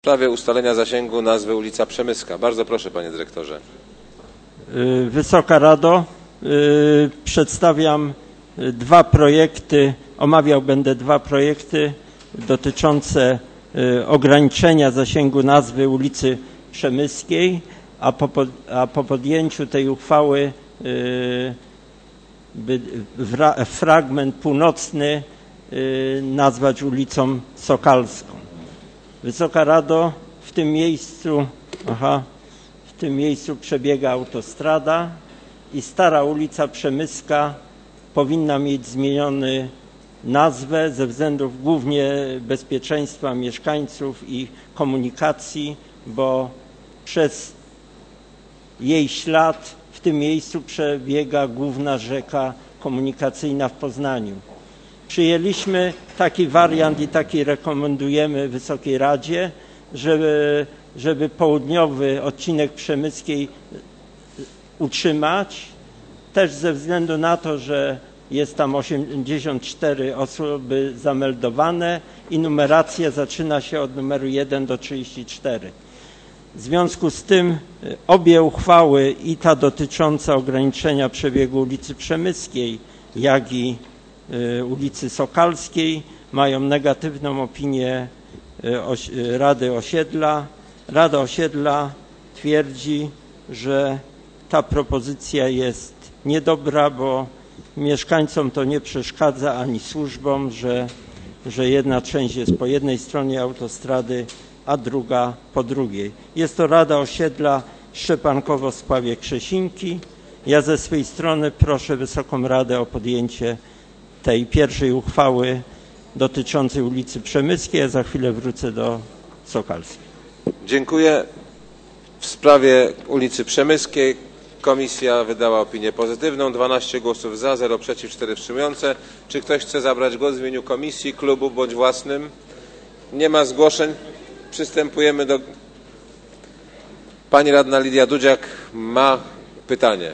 sprawie ustalenia zasięgu nazwy ulica Przemyska. Bardzo proszę, panie dyrektorze. Wysoka Rado, przedstawiam dwa projekty, omawiał będę dwa projekty dotyczące ograniczenia zasięgu nazwy ulicy Przemyskiej, a po podjęciu tej uchwały fragment północny nazwać ulicą Sokalską. Wysoka Rado, w tym miejscu przebiega autostrada i stara ulica Przemyska powinna mieć zmieniony nazwę ze względów głównie bezpieczeństwa mieszkańców i komunikacji, bo przez jej ślad w tym miejscu przebiega główna rzeka komunikacyjna w Poznaniu. Przyjęliśmy taki wariant i taki rekomendujemy Wysokiej Radzie, żeby południowy odcinek Przemyskiej utrzymać, też ze względu na to, że jest tam 84 osoby zameldowane i numeracja zaczyna się od numeru 1 do 34. W związku z tym obie uchwały, i ta dotycząca ograniczenia przebiegu ulicy Przemyskiej, jak i ulicy Sokalskiej, mają negatywną opinię Rady Osiedla. Rada Osiedla twierdzi, że ta propozycja jest niedobra, bo mieszkańcom to nie przeszkadza ani służbom, że jedna część jest po jednej stronie autostrady, a druga po drugiej. Jest to Rada Osiedla Szczepankowo-Spławie-Krzesinki. Ja ze swej strony proszę Wysoką Radę o podjęcie tej pierwszej uchwały dotyczącej ulicy Przemyskiej, a za chwilę wrócę do Sokalskiej. Dziękuję. W sprawie ulicy Przemyskiej komisja wydała opinię pozytywną. 12 głosów za, 0 przeciw, 4 wstrzymujące. Czy ktoś chce zabrać głos w imieniu komisji, klubu bądź własnym? Nie ma zgłoszeń. Przystępujemy do... Pani radna Lidia Dudziak ma pytanie.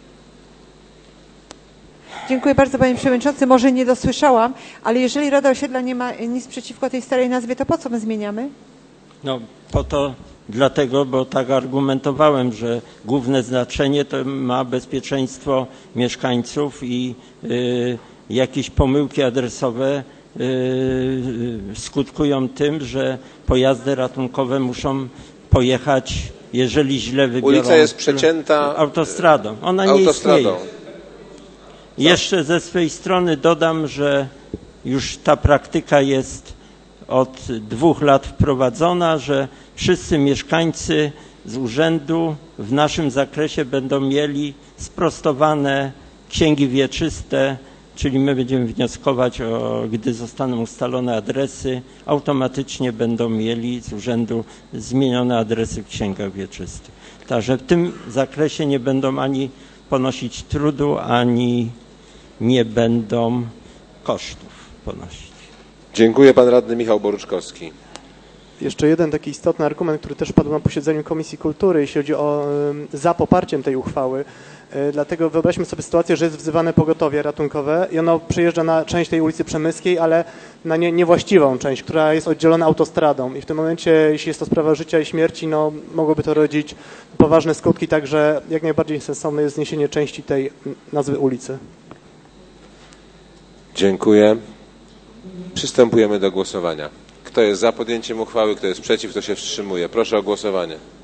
Dziękuję bardzo, panie przewodniczący. Może nie dosłyszałam, ale jeżeli Rada Osiedla nie ma nic przeciwko tej starej nazwie, to po co my zmieniamy? No po to, dlatego, bo tak argumentowałem, że główne znaczenie to ma bezpieczeństwo mieszkańców i jakieś pomyłki adresowe skutkują tym, że pojazdy ratunkowe muszą pojechać, jeżeli źle wybiorą. Ulica jest przecięta autostradą. Ona nie istnieje. Jeszcze ze swej strony dodam, że już ta praktyka jest od 2 lat wprowadzona, że wszyscy mieszkańcy z urzędu w naszym zakresie będą mieli sprostowane księgi wieczyste, czyli my będziemy wnioskować, gdy zostaną ustalone adresy, automatycznie będą mieli z urzędu zmienione adresy w księgach wieczystych. Także w tym zakresie nie będą ani ponosić trudu, ani nie będą kosztów ponosić. Dziękuję. Pan radny Michał Boruczkowski. Jeszcze jeden taki istotny argument, który też padł na posiedzeniu Komisji Kultury, jeśli chodzi o za poparciem tej uchwały. Dlatego wyobraźmy sobie sytuację, że jest wzywane pogotowie ratunkowe i ono przyjeżdża na część tej ulicy Przemyskiej, ale na niewłaściwą część, która jest oddzielona autostradą. I w tym momencie, jeśli jest to sprawa życia i śmierci, no mogłoby to rodzić poważne skutki, także jak najbardziej sensowne jest zniesienie części tej nazwy ulicy. Dziękuję. Przystępujemy do głosowania. Kto jest za podjęciem uchwały, kto jest przeciw, kto się wstrzymuje? Proszę o głosowanie.